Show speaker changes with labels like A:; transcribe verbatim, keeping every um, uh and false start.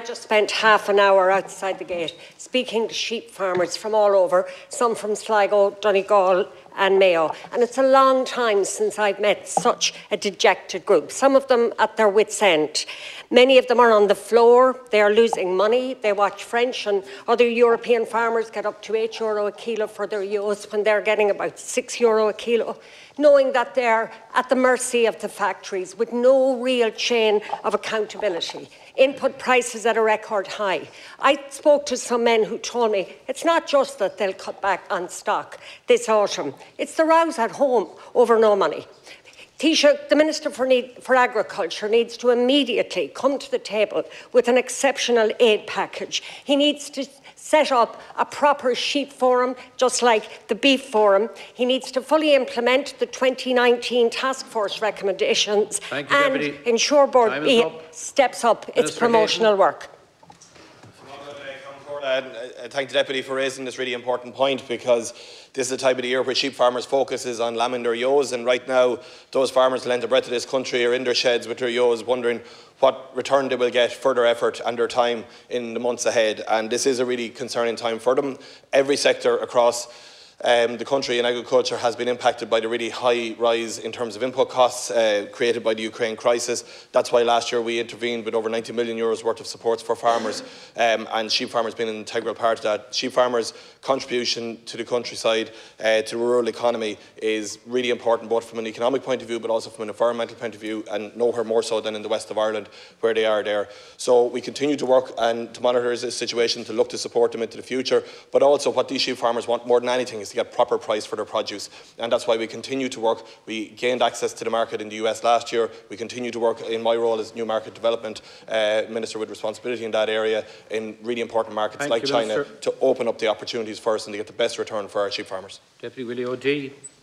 A: I just spent half an hour outside the gate speaking to sheep farmers from all over, some from Sligo, Donegal and Mayo. And it's a long time since I've met such a dejected group, some of them at their wits' end. Many of them are on the floor, they are losing money, they watch French and other European farmers get up to eight euro a kilo for their ewes when they're getting about six euro a kilo, knowing that they're at the mercy of the factories with no real chain of accountability. Input prices at a record high. I spoke to some men who told me it's not just that they'll cut back on stock this autumn, it's the rows at home over no money. Taoiseach, the Minister for, need, for Agriculture needs to immediately come to the table with an exceptional aid package. He needs to set up a proper sheep forum, just like the beef forum. He needs to fully implement the twenty nineteen task force recommendations
B: you,
A: and
B: Deputy.
A: ensure Board B
B: up.
A: steps up its
B: Minister
A: promotional
B: Hayden.
A: work.
C: Uh, thank the Deputy for raising this really important point, because this is the time of the year where sheep farmers' focus is on lambing their ewes, and right now those farmers who lend the breath of this country are in their sheds with their ewes wondering what return they will get for their effort and their time in the months ahead, and this is a really concerning time for them. Every sector across Um, the country in agriculture has been impacted by the really high rise in terms of input costs uh, created by the Ukraine crisis. That's why last year we intervened with over ninety million euros worth of supports for farmers, um, and sheep farmers being an integral part of that. Sheep farmers' contribution to the countryside, uh, to the rural economy, is really important, both from an economic point of view but also from an environmental point of view, and nowhere more so than in the west of Ireland where they are there. So we continue to work and to monitor this situation, to look to support them into the future, but also what these sheep farmers want more than anything is to get proper price for their produce, and that's why we continue to work. We gained access to the market in the U S last year. We continue to work in my role as new market development uh, minister with responsibility in that area in really important markets
B: Thank
C: like
B: you,
C: China,
B: Minister.
C: to open up the opportunities for us and to get the best return for our sheep farmers.
B: Deputy Willie O'D.